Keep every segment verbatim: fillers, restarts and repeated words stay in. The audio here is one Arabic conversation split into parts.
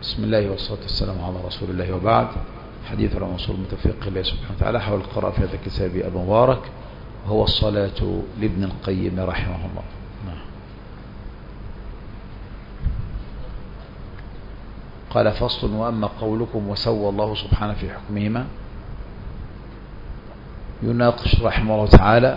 بسم الله والصلاة والسلام على رسول الله وبعد. حديث الموصول متفق الله سبحانه وتعالى حول القراءة في هذا الكتاب المبارك وهو الصلاة لابن القيم رحمه الله. قال فصل: وأما قولكم وسوى الله سبحانه في حكمهما، يناقش رحمه الله تعالى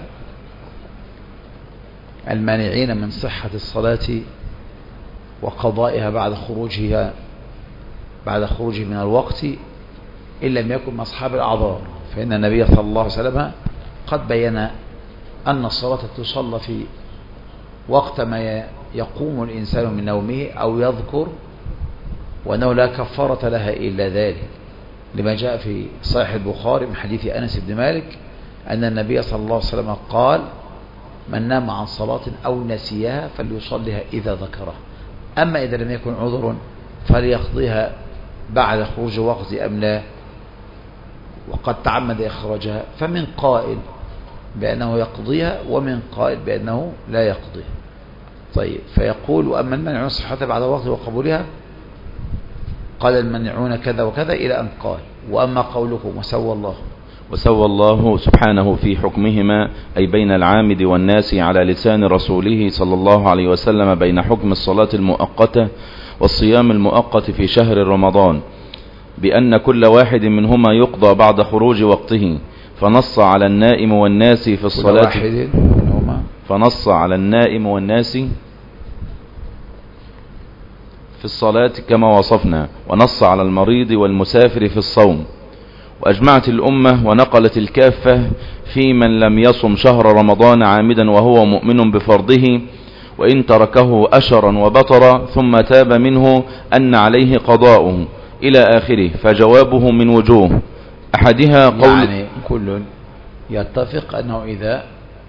المانعين من صحة الصلاة وقضائها بعد خروجها بعد خروجه من الوقت إن لم يكن من أصحاب الأعذار، فإن النبي صلى الله عليه وسلم قد بين أن الصلاة تصلى في وقت ما يقوم الإنسان من نومه أو يذكر، وأنه لا كفارة لها إلا ذلك، لما جاء في صحيح البخاري من حديث أنس بن مالك أن النبي صلى الله عليه وسلم قال: من نام عن صلاة أو نسيها فليصليها إذا ذكرها، أما إذا لم يكن عذر فليقضيها بعد خروج وقت أم لا، وقد تعمد إخراجها. فمن قائل بأنه يقضيها ومن قائل بأنه لا يقضيها. طيب، فيقول: وأما المنع صحتها بعد وقت وقبولها، قال المنعون كذا وكذا إلى أن قال: وأما قولكم وسوى الله وسوى الله سبحانه في حكمهما، أي بين العامد والناس، على لسان رسوله صلى الله عليه وسلم بين حكم الصلاة المؤقتة والصيام المؤقت في شهر رمضان، بأن كل واحد منهما يقضى بعد خروج وقته، فنص على النائم والناس في الصلاة كل واحد منهما فنص على النائم والناس في الصلاة كما وصفنا، ونص على المريض والمسافر في الصوم. وأجمعت الأمة ونقلت الكافة في من لم يصم شهر رمضان عامدا وهو مؤمن بفرضه، وإن تركه أشرا وبطر ثم تاب منه أن عليه قضاؤه إلى آخره. فجوابه من وجوه: أحدها قول يعني كل يتفق أنه إذا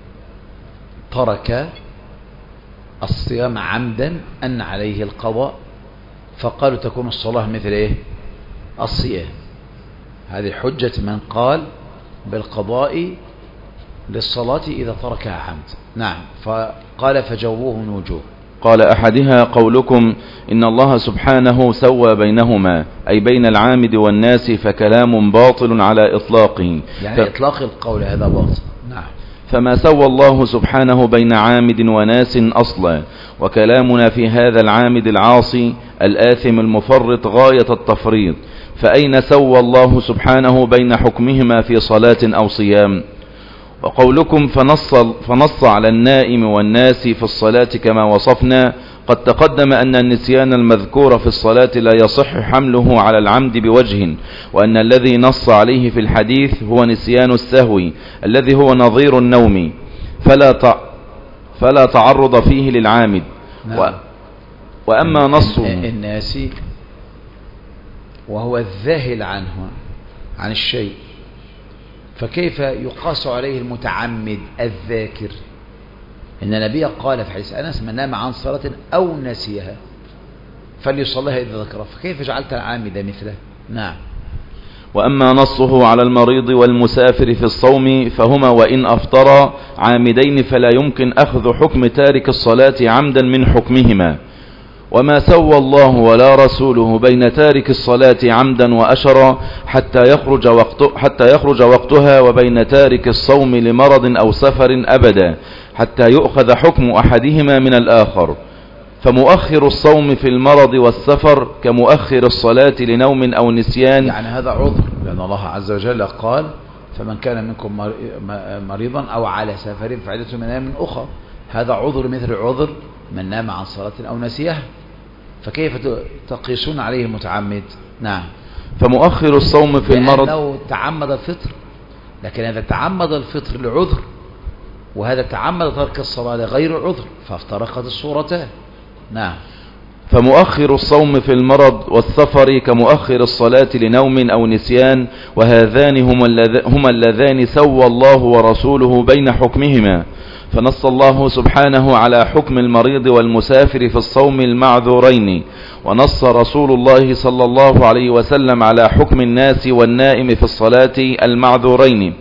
ترك الصيام عمدا أن عليه القضاء، فقالوا تكون الصلاة مثل إيه؟ الصيام. هذه حجة من قال بالقضاء للصلاة إذا تركها عمد. نعم. فقال فجووه من وجوه. قال: أحدها قولكم إن الله سبحانه سوى بينهما، أي بين العامد والناس، فكلام باطل على إطلاقه. يعني ف... إطلاق القول هذا باطل. نعم. فما سوى الله سبحانه بين عامد وناس أصلا، وكلامنا في هذا العامد العاصي الآثم المفرط غاية التفريط، فأين سوى الله سبحانه بين حكمهما في صلاة أو صيام؟ وقولكم فنص, فنص على النائم والناس في الصلاة كما وصفنا، قد تقدم أن النسيان المذكور في الصلاة لا يصح حمله على العمد بوجه، وأن الذي نص عليه في الحديث هو نسيان السهو الذي هو نظير النوم، فلا تع... فلا تعرض فيه للعامد. نعم. و... وأما نص الناس وهو الذاهل عنه عن الشيء، فكيف يقاس عليه المتعمد الذاكر؟ إن النبي قال في حديث أنس: من نام عن صلاة أو نسيها فليصليها إذا ذكرها، فكيف جعلت العامد مثله؟ نعم. وأما نصه على المريض والمسافر في الصوم، فهما وإن أفطرا عامدين فلا يمكن أخذ حكم تارك الصلاة عمدا من حكمهما. وما سوى الله ولا رسوله بين تارك الصلاة عمدا وأشرا حتى يخرج وقت حتى يخرج وقتها، وبين تارك الصوم لمرض أو سفر أبدا، حتى يؤخذ حكم أحدهما من الآخر. فمؤخر الصوم في المرض والسفر كمؤخر الصلاة لنوم أو نسيان. يعني هذا عذر، لأن الله عز وجل قال: فمن كان منكم مريضا أو على سفر فعدة من أيام أخرى. هذا عذر مثل عذر من نام عن صلاة أو نسيها، فكيف تقيسون عليه المتعمد؟ نعم. فمؤخر الصوم في المرض لأنه تعمد الفطر، لكن هذا تعمد الفطر لعذر، وهذا تعمد ترك الصلاة لغير عذر، فافترقت الصورتان. نعم. فمؤخر الصوم في المرض والسفر كمؤخر الصلاة لنوم أو نسيان، وهذان هما اللذان سوى الله ورسوله بين حكمهما. فنص الله سبحانه على حكم المريض والمسافر في الصوم المعذورين، ونص رسول الله صلى الله عليه وسلم على حكم الناس والنائم في الصلاة المعذورين.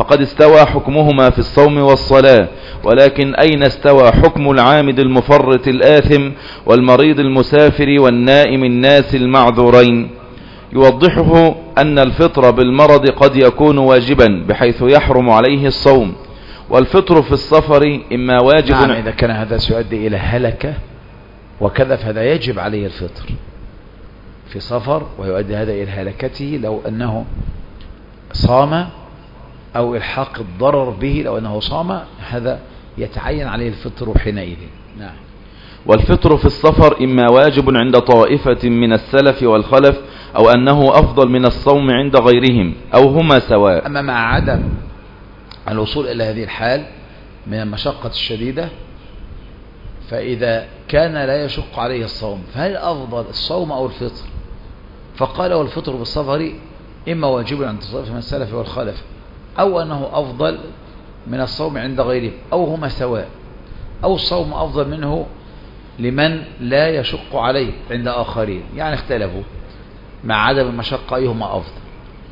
فقد استوى حكمهما في الصوم والصلاة، ولكن أين استوى حكم العامد المفرط الآثم والمريض المسافر والنائم الناس المعذورين؟ يوضحه أن الفطر بالمرض قد يكون واجبا بحيث يحرم عليه الصوم، والفطر في السفر إما واجب. نعم، إذا كان هذا سيؤدي إلى هلكة وكذا فهذا يجب عليه الفطر في سفر، ويؤدي هذا إلى هلكته لو أنه صام، أو إلحاق الضرر به لو أنه صام، هذا يتعين عليه الفطر حينئذ. نعم. والفطر في السفر إما واجب عند طائفة من السلف والخلف، أو أنه أفضل من الصوم عند غيرهم، أو هما سواء. أما مع عدم الوصول إلى هذه الحال من المشقة الشديدة، فإذا كان لا يشق عليه الصوم فهل أفضل الصوم أو الفطر؟ فقال والفطر بالسفر إما واجب عند طائفة من السلف والخلف، أو أنه أفضل من الصوم عند غيرهم، أو هما سواء، أو الصوم أفضل منه لمن لا يشق عليه عند آخرين، يعني اختلفوا مع عدم المشقة أيهما أفضل.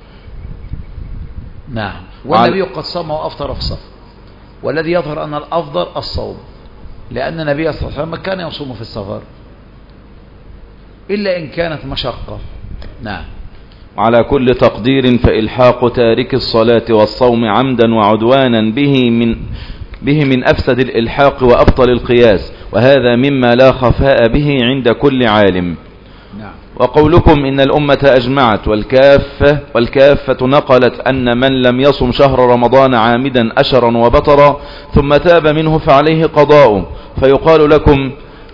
نعم. والنبي قد صام وأفطر في السفر، والذي يظهر أن الأفضل الصوم، لأن النبي صلى الله عليه وسلم كان يصوم في السفر إلا إن كانت مشقة. نعم. على كل تقدير فإلحاق تارك الصلاة والصوم عمدا وعدوانا به من به من أفسد الإلحاق وأبطل القياس، وهذا مما لا خفاء به عند كل عالم. نعم. وقولكم إن الأمة أجمعت والكافة, والكافة نقلت أن من لم يصم شهر رمضان عامدا أشرا وبطرا ثم تاب منه فعليه قضاء، فيقال لكم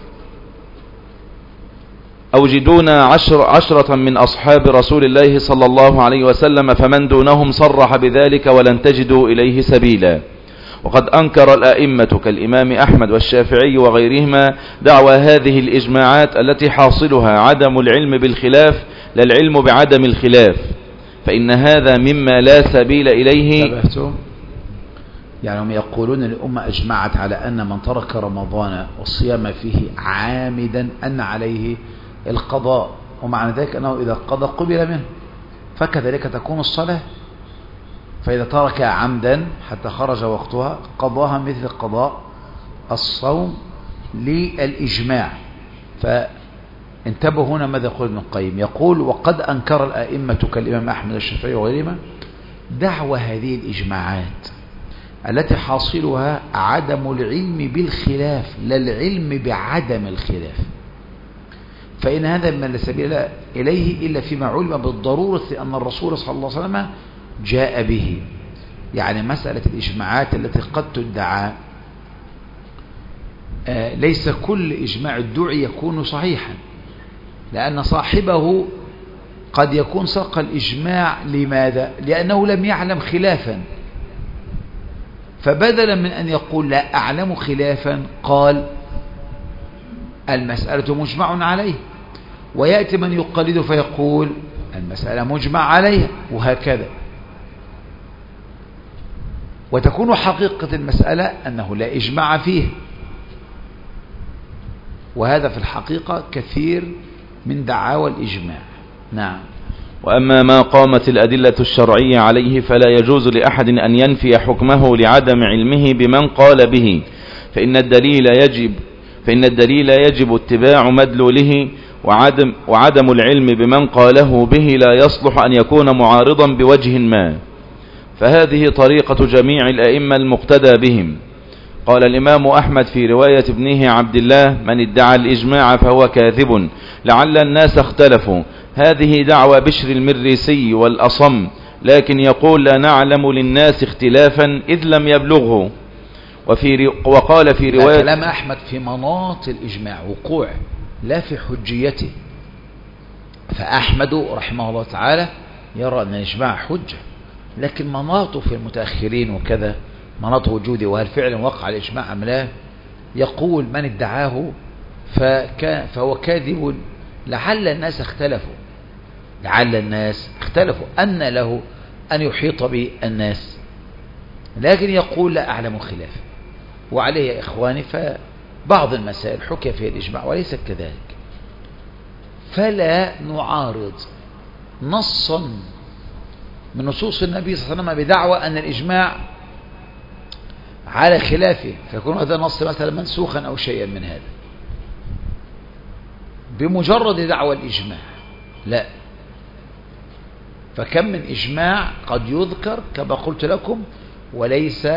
أوجدونا عشر عشرة من أصحاب رسول الله صلى الله عليه وسلم فمن دونهم صرح بذلك ولن تجدوا إليه سبيلا. وقد أنكر الأئمة كالإمام أحمد والشافعي وغيرهما دعوى هذه الإجماعات التي حاصلها عدم العلم بالخلاف لا العلم بعدم الخلاف، فإن هذا مما لا سبيل إليه. انتبهتم؟ يعني هم يقولون الأمة أجمعت على أن من ترك رمضان والصيام فيه عامدا أن عليه القضاء، ومعنى ذلك أنه إذا قضى قبل منه، فكذلك تكون الصلاة، فإذا تركها عمدا حتى خرج وقتها قضاها مثل قضاء الصوم للإجماع. فانتبهوا هنا ماذا يقول ابن القيم، يقول وقد أنكر الأئمة كالإمام أحمد والشافعي وغيرهما دعوى هذه الإجماعات التي حاصلها عدم العلم بالخلاف لا العلم بعدم الخلاف، فإن هذا ما لا سبيل إليه إلا فيما علم بالضرورة أن الرسول صلى الله عليه وسلم جاء به. يعني مسألة الإجماعات التي قد تدعى آه ليس كل إجماع الدعي يكون صحيحا، لأن صاحبه قد يكون ساق الإجماع لماذا؟ لأنه لم يعلم خلافا، فبدلا من أن يقول لا أعلم خلافا قال المسألة مجمع عليه، ويأتي من يقلد فيقول المسألة مجمع عليها، وهكذا. وتكون حقيقة المسألة أنه لا إجماع فيه، وهذا في الحقيقة كثير من دعاوى الإجماع. نعم. وأما ما قامت الأدلة الشرعية عليه فلا يجوز لأحد أن ينفي حكمه لعدم علمه بمن قال به، فإن الدليل يجب فإن الدليل يجب اتباع مدلوله، وعدم, وعدم العلم بمن قاله به لا يصلح أن يكون معارضا بوجه ما، فهذه طريقة جميع الأئمة المقتدى بهم. قال الإمام أحمد في رواية ابنه عبد الله من ادعى الإجماع فهو كاذب لعل الناس اختلفوا. هذه دعوى بشر المريسي والأصم، لكن يقول لا نعلم للناس اختلافا إذ لم يبلغه. وفي وقال في رواية كلام أحمد في مناط الإجماع وقوع لا في حجيته، فأحمد رحمه الله تعالى يرى أن الإجماع حجة، لكن مناطه في المتأخرين وكذا مناط وجوده وهل فعلا وقع الإجماع أم لا، يقول من ادعاه فهو كاذب لعل الناس اختلفوا لعل الناس اختلفوا أن له أن يحيط بالناس، لكن يقول لا أعلم خلاف. وعليه يا إخواني فبعض المسائل حكي فيها الإجماع وليس كذلك، فلا نعارض نصا من نصوص النبي صلى الله عليه وسلم بدعوى أن الإجماع على خلافه، فيكون هذا النص مثلا منسوخا أو شيئا من هذا بمجرد دعوى الإجماع. لا، فكم من إجماع قد يذكر كما قلت لكم وليس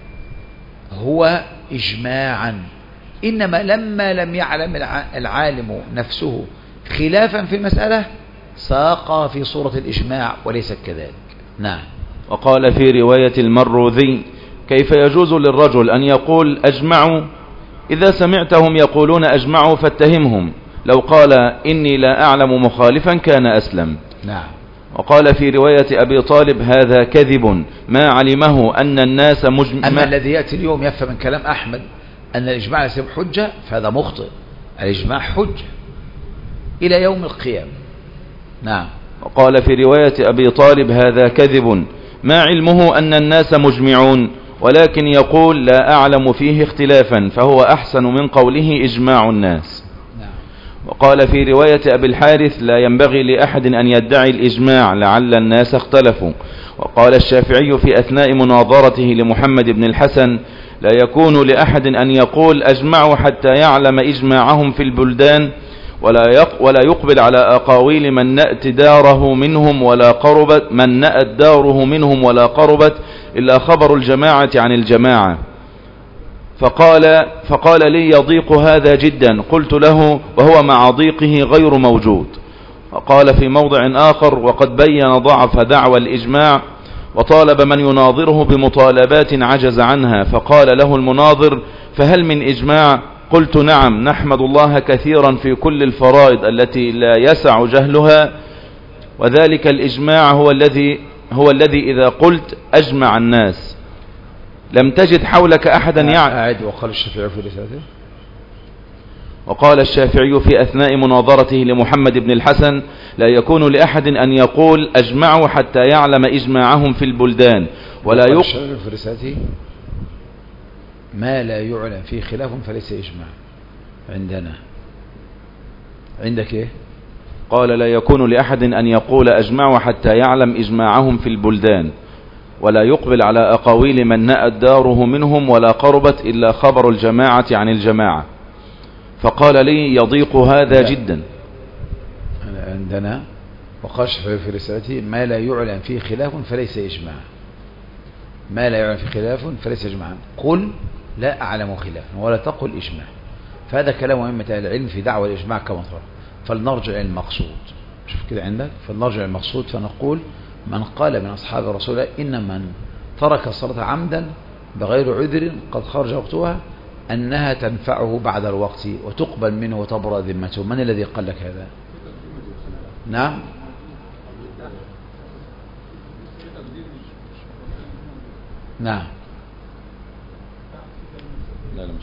هو إجماعا، إنما لما لم يعلم العالم نفسه خلافا في المسألة ساق في صورة الإجماع وليس كذلك. نعم. وقال في رواية المروذي: كيف يجوز للرجل أن يقول أجمعوا إذا سمعتهم يقولون أجمعوا فاتهمهم، لو قال إني لا أعلم مخالفا كان أسلم. نعم. وقال في رواية أبي طالب: هذا كذب ما علمه أن الناس مجمع. أما الذي يأتي اليوم يفهم من كلام أحمد أن الإجماع ليس حجة فهذا مخطئ، الإجماع حجة إلى يوم القيامة. نعم. وقال في رواية أبي طالب: هذا كذب ما علمه أن الناس مجمعون، ولكن يقول لا أعلم فيه اختلافا، فهو أحسن من قوله إجماع الناس. نعم. وقال في رواية أبي الحارث: لا ينبغي لأحد أن يدعي الإجماع لعل الناس اختلفوا. وقال الشافعي في أثناء مناظرته لمحمد بن الحسن: لا يكون لأحد أن يقول أجمعوا حتى يعلم إجماعهم في البلدان، ولا ولا يقبل على أقاويل من نأت داره منهم ولا قربت من نأت داره منهم ولا قربت إلا خبر الجماعة عن الجماعة. فقال فقال لي: يضيق هذا جدا. قلت له: وهو مع ضيقه غير موجود. وقال في موضع آخر: وقد بين ضعف دعوى الإجماع وطالب من يناظره بمطالبات عجز عنها، فقال له المناظر: فهل من إجماع؟ قلت: نعم، نحمد الله كثيرا في كل الفرائض التي لا يسع جهلها، وذلك الإجماع هو الذي هو الذي إذا قلت أجمع الناس لم تجد حولك أحدا يعلم. وقال الشافعي في رسالته وقال الشافعي في أثناء مناظرته لمحمد بن الحسن: لا يكون لأحد أن يقول أجمعوا حتى يعلم إجماعهم في البلدان ولا يق... في رسالته: ما لا يعلم فيه خلاف فليس إجماع عندنا. عندك إيه؟ قال: لا يكون لأحد أن يقول أجمعوا حتى يعلم إجماعهم في البلدان ولا يقبل على أقاويل من نأت داره منهم ولا قربت إلا خبر الجماعة عن الجماعة. فقال لي: يضيق هذا جدا. عندنا وقال الشافعي في رسالته: ما لا يعلم فيه خلاف فليس إجماع. ما لا يعلم فيه خلاف فليس إجماعا. قل لا أعلم خلافا ولا تقل إجماع. فهذا كلام أئمة أهل العلم في دعوة الإجماع كما ترى. فلنرجع إلى المقصود. شوف كده عندك، فلنرجع إلى المقصود فنقول: من قال من أصحاب الرسول إن من ترك الصلاة عمدا بغير عذر قد خرج وقتها أنها تنفعه بعد الوقت وتقبل منه وتبرأ ذمته. من الذي قال لك هذا؟ نعم. نعم. لا لا مش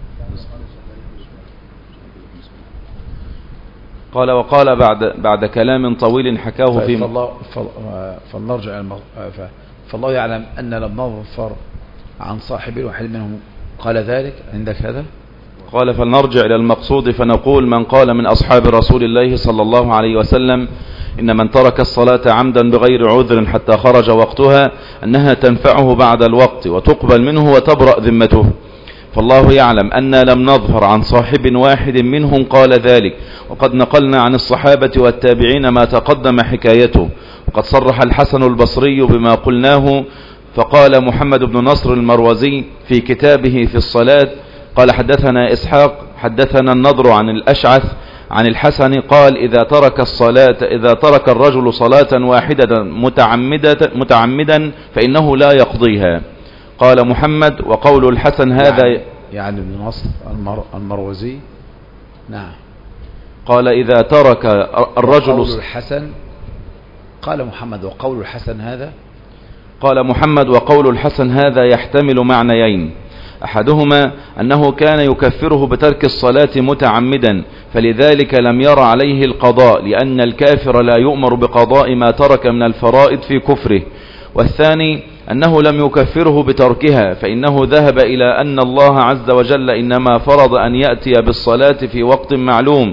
قال. وقال بعد بعد كلام طويل حكاه في فالله فلنرجع فالله يعلم أن لم نظفر عن صاحب الواحد منهم قال ذلك. عندك هذا؟ قال: فلنرجع إلى المقصود فنقول: من قال من أصحاب رسول الله صلى الله عليه وسلم إن من ترك الصلاة عمدا بغير عذر حتى خرج وقتها أنها تنفعه بعد الوقت وتقبل منه وتبرأ ذمته. فالله يعلم أن لم نظهر عن صاحب واحد منهم قال ذلك، وقد نقلنا عن الصحابة والتابعين ما تقدم حكايته. وقد صرح الحسن البصري بما قلناه، فقال محمد بن نصر المروزي في كتابه في الصلاة قال: حدثنا إسحاق حدثنا النضر عن الأشعث عن الحسن قال: إذا ترك الصلاة إذا ترك الرجل صلاة واحدة متعمدة متعمدا فإنه لا يقضيها. قال محمد: وقول الحسن هذا يعني, يعني ابن نصر المر المروزي. نعم. قال: إذا ترك الرجل وقول الحسن قال محمد: وقول الحسن هذا قال محمد: وقول الحسن هذا يحتمل معنيين: أحدهما أنه كان يكفره بترك الصلاة متعمدا فلذلك لم ير عليه القضاء، لأن الكافر لا يؤمر بقضاء ما ترك من الفرائض في كفره. والثاني أنه لم يكفره بتركها، فإنه ذهب إلى أن الله عز وجل إنما فرض أن يأتي بالصلاة في وقت معلوم،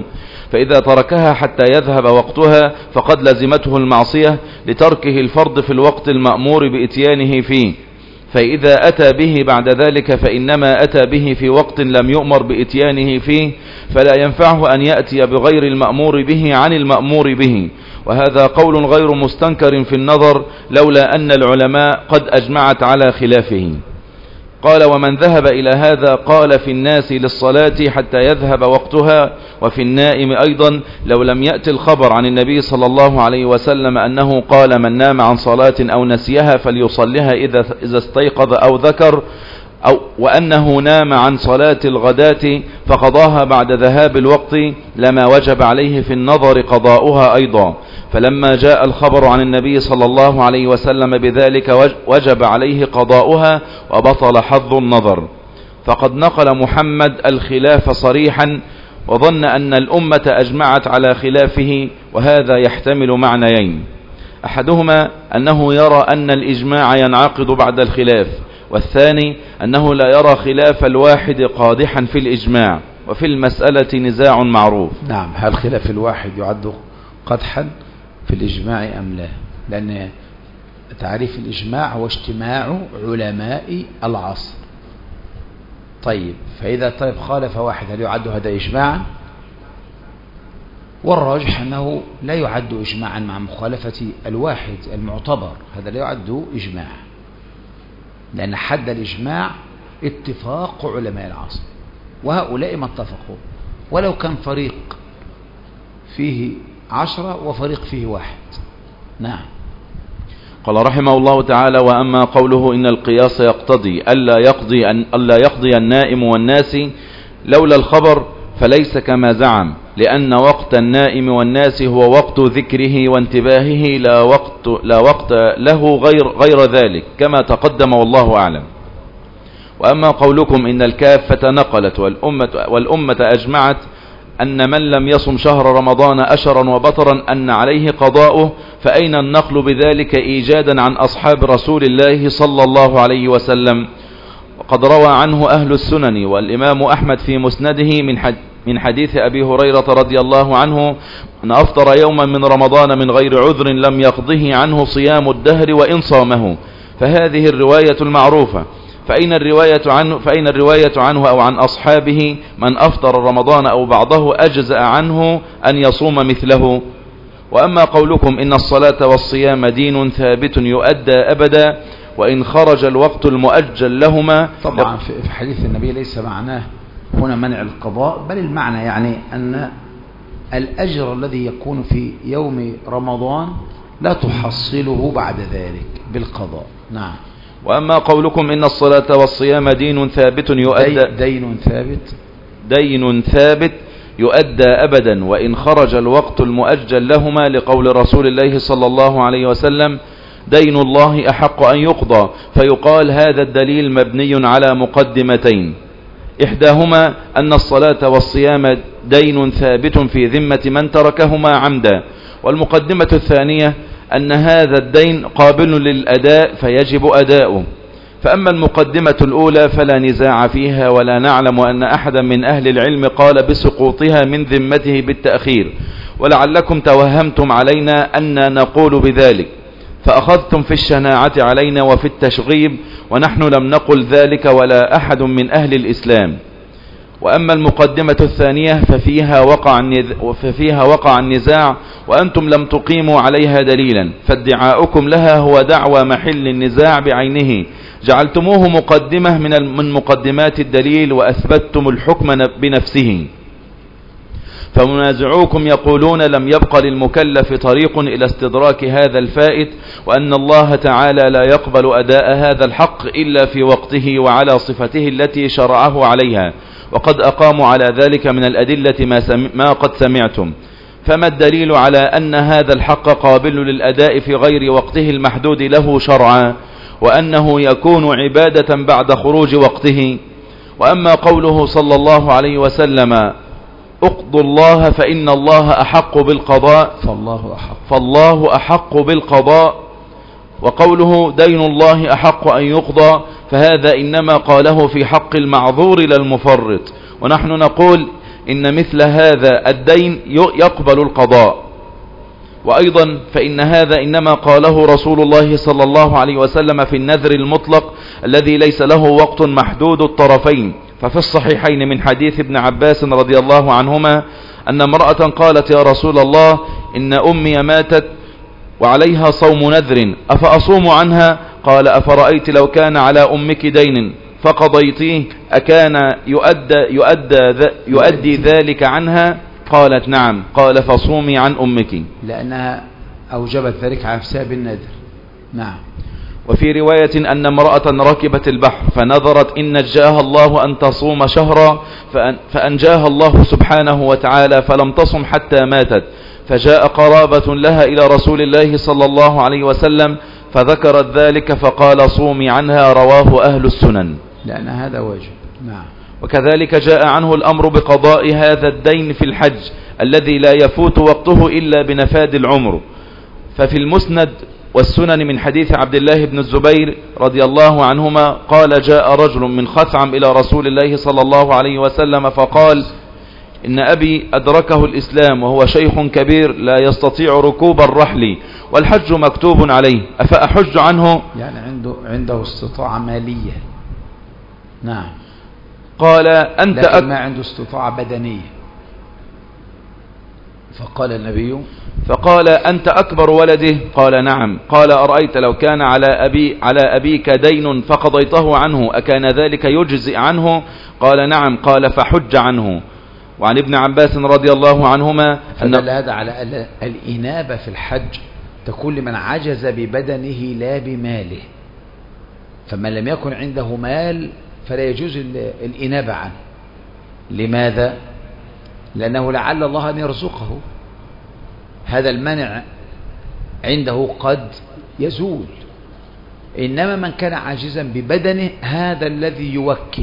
فإذا تركها حتى يذهب وقتها فقد لزمته المعصية لتركه الفرض في الوقت المأمور بإتيانه فيه، فإذا أتى به بعد ذلك فإنما أتى به في وقت لم يؤمر بإتيانه فيه، فلا ينفعه أن يأتي بغير المأمور به عن المأمور به. وهذا قول غير مستنكر في النظر لولا أن العلماء قد أجمعت على خلافه. قال: ومن ذهب إلى هذا قال في الناس للصلاة حتى يذهب وقتها، وفي النائم أيضا لو لم يأتي الخبر عن النبي صلى الله عليه وسلم أنه قال: من نام عن صلاة أو نسيها فليصلها إذا إذا استيقظ أو ذكر، أو وأنه نام عن صلاة الغداة فقضاها بعد ذهاب الوقت، لما وجب عليه في النظر قضاؤها أيضا. فلما جاء الخبر عن النبي صلى الله عليه وسلم بذلك وجب عليه قضاؤها وبطل حظ النظر. فقد نقل محمد الخلاف صريحا وظن أن الأمة أجمعت على خلافه، وهذا يحتمل معنيين: أحدهما أنه يرى أن الإجماع ينعقد بعد الخلاف، والثاني أنه لا يرى خلاف الواحد قادحا في الإجماع، وفي المسألة نزاع معروف. نعم، هل خلاف الواحد يعد قدحا في الإجماع أم لا؟ لأن تعريف الإجماع هو اجتماع علماء العصر. طيب، فإذا طيب خالف واحد هل يعد هذا إجماعا؟ والراجح أنه لا يعد إجماعا مع مخالفة الواحد المعتبر، هذا لا يعد إجماع، لأن حد الإجماع اتفاق علماء العصر، وهؤلاء ما اتفقوا، ولو كان فريق فيه عشرة وفريق فيه واحد. نعم. قال رحمه الله تعالى: وأما قوله إن القياس يقتضي ألا يقضي, أن ألا يقضي النائم والناس لولا الخبر فليس كما زعم، لأن وقت النائم والناس هو وقت ذكره وانتباهه، لا وقت, لا وقت له غير, غير ذلك كما تقدم والله أعلم. وأما قولكم إن الكافة نقلت والأمة, والأمة أجمعت أن من لم يصم شهر رمضان أشرا وبطرا أن عليه قضاؤه، فأين النقل بذلك إيجادا عن أصحاب رسول الله صلى الله عليه وسلم؟ وقد روى عنه أهل السنن والإمام أحمد في مسنده من حد من حديث أبي هريرة رضي الله عنه أن أفطر يوما من رمضان من غير عذر لم يقضه عنه صيام الدهر وإن صامه، فهذه الرواية المعروفة. فأين الرواية عنه, فأين الرواية عنه أو عن أصحابه من أفطر رمضان أو بعضه أجزأ عنه أن يصوم مثله؟ وأما قولكم إن الصلاة والصيام دين ثابت يؤدى أبدا وإن خرج الوقت المؤجل لهما، طبعا في حديث النبي ليس معناه هنا منع القضاء، بل المعنى يعني أن الأجر الذي يكون في يوم رمضان لا تحصله بعد ذلك بالقضاء. نعم. وأما قولكم إن الصلاة والصيام دين ثابت يؤدى دين ثابت دين ثابت يؤدى أبدا وإن خرج الوقت المؤجل لهما، لقول رسول الله صلى الله عليه وسلم: دين الله أحق أن يقضى. فيقال هذا الدليل مبني على مقدمتين: إحداهما أن الصلاة والصيام دين ثابت في ذمة من تركهما عمدا، والمقدمة الثانية أن هذا الدين قابل للأداء فيجب أداؤه. فأما المقدمة الأولى فلا نزاع فيها، ولا نعلم أن أحدا من أهل العلم قال بسقوطها من ذمته بالتأخير، ولعلكم توهمتم علينا أن نقول بذلك فأخذتم في الشناعة علينا وفي التشغيب، ونحن لم نقل ذلك ولا أحد من أهل الإسلام. وأما المقدمة الثانية ففيها وقع ففيها وقع النزاع، وأنتم لم تقيموا عليها دليلا، فادعاؤكم لها هو دعوى محل النزاع بعينه، جعلتموه مقدمة من مقدمات الدليل وأثبتتم الحكم بنفسه. فمنازعوكم يقولون لم يبق للمكلف طريق إلى استدراك هذا الفائت، وأن الله تعالى لا يقبل أداء هذا الحق إلا في وقته وعلى صفته التي شرعه عليها، وقد أقاموا على ذلك من الأدلة ما, سم... ما قد سمعتم. فما الدليل على أن هذا الحق قابل للأداء في غير وقته المحدود له شرعا، وأنه يكون عبادة بعد خروج وقته؟ وأما قوله صلى الله عليه وسلم: اقضوا الله فإن الله أحق بالقضاء، فالله أحق, فالله أحق بالقضاء، وقوله دين الله أحق أن يقضى، فهذا إنما قاله في حق المعذور لا المفرط. ونحن نقول إن مثل هذا الدين يقبل القضاء. وأيضا فإن هذا إنما قاله رسول الله صلى الله عليه وسلم في النذر المطلق الذي ليس له وقت محدود الطرفين. ففي الصحيحين من حديث ابن عباس رضي الله عنهما أن امرأة قالت يا رسول الله إن أمي ماتت وعليها صوم نذر أفأصوم عنها؟ قال أفرأيت لو كان على أمك دين فقضيتيه أكان يؤدى, يؤدى, يؤدي ذلك عنها؟ قالت نعم. قال فصومي عن أمك، لأنها أوجبت ذلك على حساب النذر. نعم. وفي رواية أن امرأة ركبت البحر فنظرت إن نجاها الله أن تصوم شهرا فأن فأنجاها الله سبحانه وتعالى فلم تصم حتى ماتت، فجاء قرابة لها إلى رسول الله صلى الله عليه وسلم فذكرت ذلك فقال صومي عنها. رواه أهل السنن. لأن هذا واجب. نعم. وكذلك جاء عنه الأمر بقضاء هذا الدين في الحج الذي لا يفوت وقته إلا بنفاد العمر. ففي المسند والسنن من حديث عبد الله بن الزبير رضي الله عنهما قال جاء رجل من خثعم إلى رسول الله صلى الله عليه وسلم فقال إن أبي أدركه الإسلام وهو شيخ كبير لا يستطيع ركوب الرحل والحج مكتوب عليه أفأحج عنه؟ يعني عنده عنده استطاعة مالية. نعم. قال أنت لكن أك... ما عنده استطاعة بدنية. فقال النبي فقال أنت أكبر ولده؟ قال نعم. قال أرأيت لو كان على أبي على أبيك دين فقضيته عنه أكان ذلك يجزئ عنه؟ قال نعم. قال فحج عنه. وعن ابن عباس رضي الله عنهما أن فدل هذا على الإنابة في الحج تكون لمن عجز ببدنه لا بماله. فمن لم يكن عنده مال فلا يجوز الإنابة عنه. لماذا؟ لأنه لعل الله أن يرزقه. هذا المنع عنده قد يزول. إنما من كان عاجزا ببدنه هذا الذي يوكل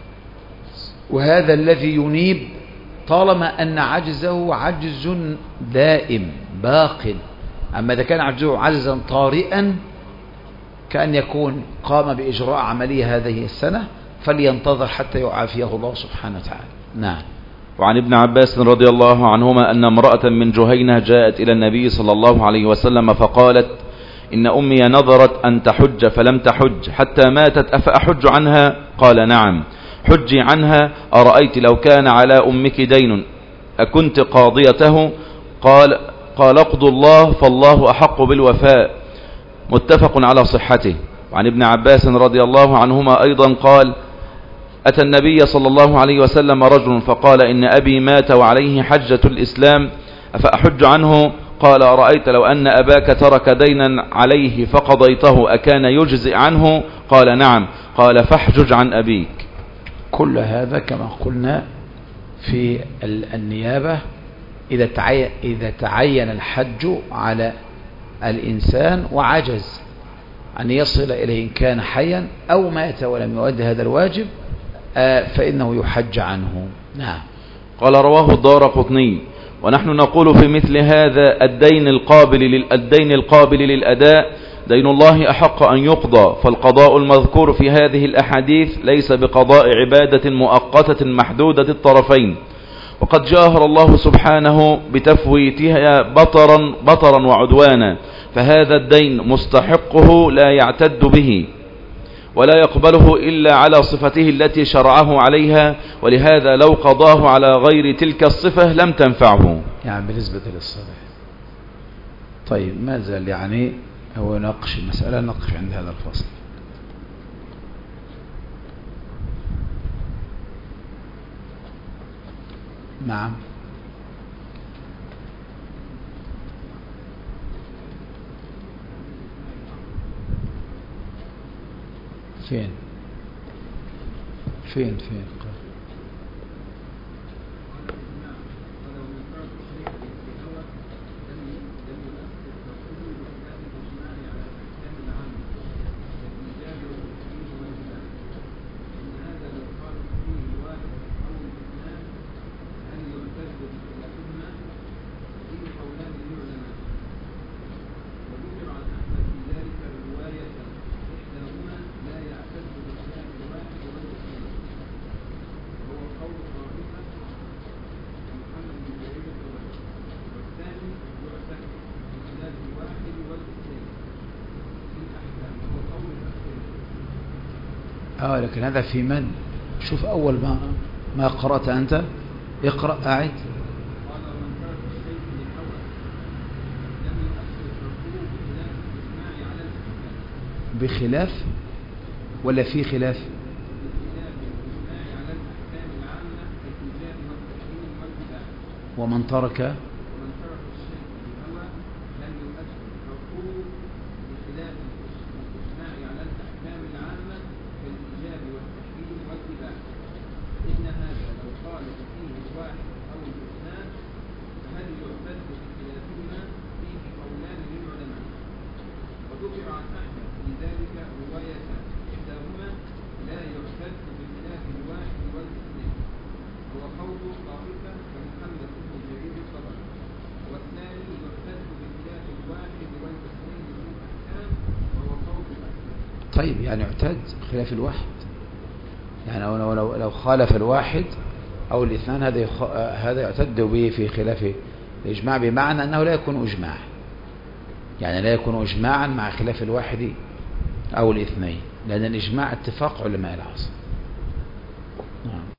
وهذا الذي ينيب طالما أن عجزه عجز دائم باق. أما إذا كان عجزه عجزا طارئا كأن يكون قام بإجراء عملية هذه السنة فلينتظر حتى يعافيه الله سبحانه وتعالى. نعم. وعن ابن عباس رضي الله عنهما أن امرأة من جهينة جاءت إلى النبي صلى الله عليه وسلم فقالت إن أمي نظرت أن تحج فلم تحج حتى ماتت أفأحج عنها؟ قال نعم. حجي عنها. أرأيت لو كان على أمك دين أكنت قاضيته؟ قال قال اقضوا الله فالله أحق بالوفاء. متفق على صحته. وعن ابن عباس رضي الله عنهما أيضا قال أتى النبي صلى الله عليه وسلم رجل فقال إن أبي مات وعليه حجة الإسلام أفأحج عنه؟ قال أرأيت لو أن أباك ترك دينا عليه فقضيته أكان يجزئ عنه؟ قال نعم. قال فاحجج عن أبيك. كل هذا كما قلنا في النيابة إذا تعين, إذا تعين الحج على الإنسان وعجز أن يصل إليه إن كان حيا أو مات ولم يؤدي هذا الواجب فإنه يحج عنه. نعم. قال رواه الدارقطني. ونحن نقول في مثل هذا الدين القابل للدين القابل للأداء دين الله أحق أن يقضى، فالقضاء المذكور في هذه الأحاديث ليس بقضاء عبادة مؤقتة محدودة الطرفين، وقد جاهر الله سبحانه بتفويتها بطرا بطرا وعدوانا، فهذا الدين مستحقه لا يعتد به ولا يقبله إلا على صفته التي شرعه عليها، ولهذا لو قضاه على غير تلك الصفة لم تنفعه. يعني بالنسبة للصلاة. طيب ما زال يعني هو ناقش المسألة، نقف عند هذا الفصل. نعم. فين فين فين اه لكن هذا في من؟ شوف أول ما ما قرأت أنت، اقرأ أعد. بخلاف ولا في خلاف؟ ومن ترك طيب يعني اعتد خلاف الواحد، يعني لو لو لو خالف الواحد أو الاثنان هذا يخ... هذا يعتد به في خلاف الإجماع، بمعنى أنه لا يكون إجماع، يعني لا يكون إجماعا مع خلاف الواحد أو الاثنين، لأن الإجماع اتفاق علماء العصر. نعم.